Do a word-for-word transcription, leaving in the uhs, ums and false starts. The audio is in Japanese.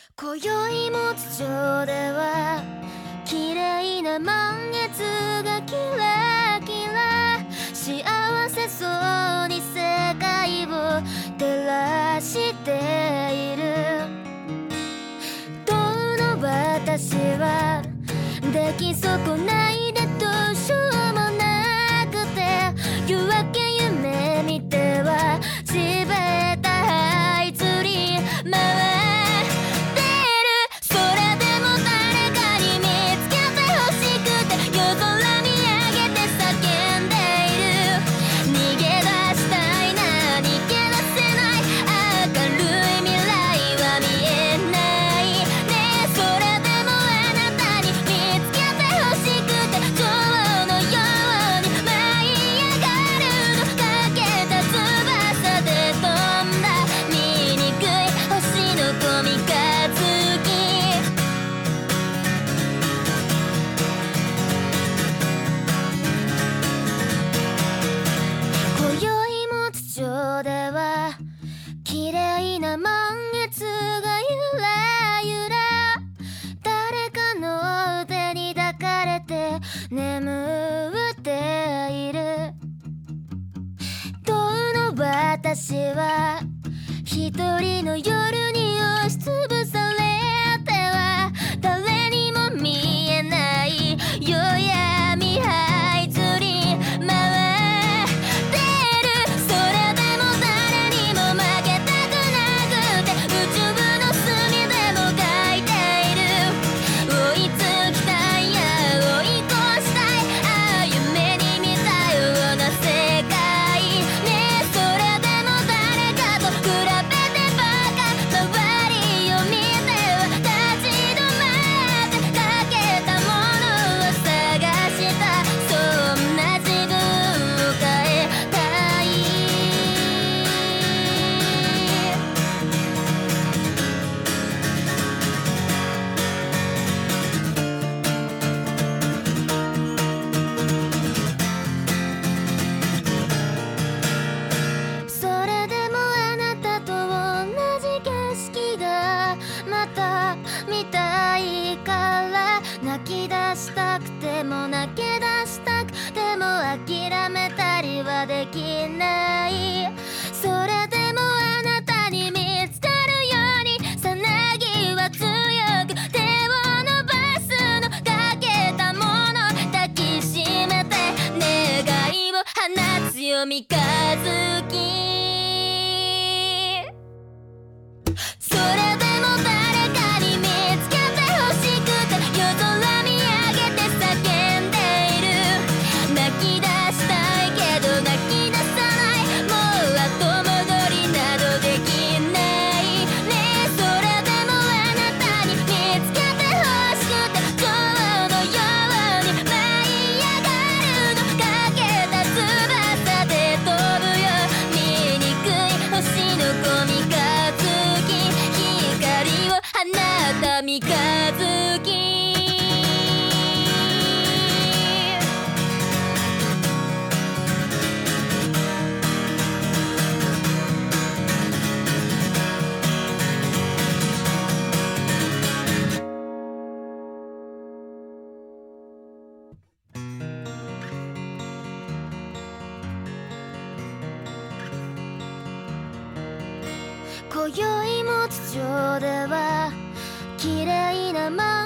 今宵も地上では綺麗な満月がキラキラ幸せそうに世界を照らしている。当の私は出来損ないでどうしようもなくて、夜明け夢見ては地べた這いずり回ってる。それでも誰かに見つけてほしくて夜空見上げて叫んでいる。逃げ出したいな、逃げ出せない、明るい未来は見えないね。それでもあなたに見つけてほしくて蝶のように舞い上がるの。かけた翼で飛んだ醜い星の子三日月。今宵も地上では綺麗な満月がゆらゆら誰かの手に抱かれて眠っている。当の私は一人の夜に押しつぶされては誰にも見えない夜闇這いずり回ってる。それでも誰にも負けたくなくて宇宙の隅でも書いている。追いつきたいや追い越したい、ああ夢に見たような世界ね。それでも誰かと比べてばか周りを見ては立ち止まってかけたものを探した。そんな自分を変えたい。それでもあなたと同じ景色がまた見たいから、泣き出したくても泣き出したくても諦めたりはできない。それでもあなたに見つかるようにさなぎは強く手を伸ばすの。かけたもの抱きしめて願いを放つよ三日月。それでも誰かに見つけてほしくて夜空見上げて叫んでいる。泣き出したいけど泣き出さない、もう後戻りなどできないね。それでもあなたに見つけてほしくて蝶のように舞い上がるの。かけた翼で飛ぶよ醜い星の子三日月。光を放った三日月。今宵も地上では綺麗な満